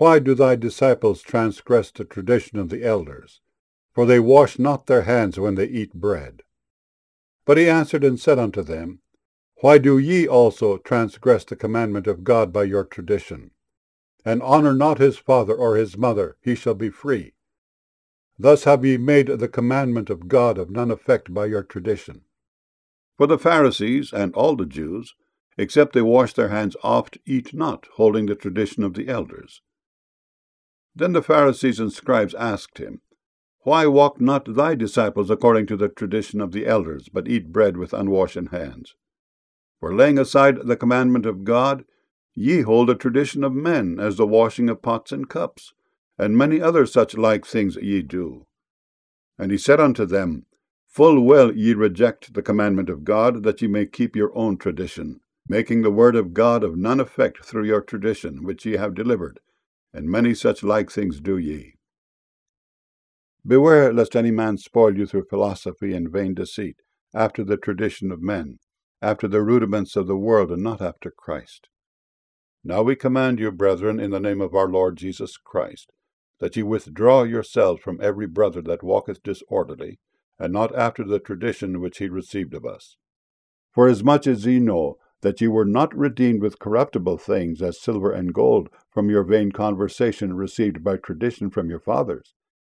Why do thy disciples transgress the tradition of the elders? For they wash not their hands when they eat bread. But he answered and said unto them, Why do ye also transgress the commandment of God by your tradition? And honour not his father or his mother, he shall be free. Thus have ye made the commandment of God of none effect by your tradition. For the Pharisees and all the Jews, except they wash their hands oft, eat not, holding the tradition of the elders. Then the Pharisees and scribes asked him, Why walk not thy disciples according to the tradition of the elders, but eat bread with unwashen hands? For laying aside the commandment of God, ye hold the tradition of men, as the washing of pots and cups, and many other such like things ye do. And he said unto them, Full well ye reject the commandment of God, that ye may keep your own tradition, making the word of God of none effect through your tradition, which ye have delivered, and many such like things do ye. Beware lest any man spoil you through philosophy and vain deceit, after the tradition of men, after the rudiments of the world, and not after Christ. Now we command you, brethren, in the name of our Lord Jesus Christ, that ye withdraw yourselves from every brother that walketh disorderly, and not after the tradition which he received of us. For as much as ye know that ye were not redeemed with corruptible things, as silver and gold, from your vain conversation received by tradition from your fathers,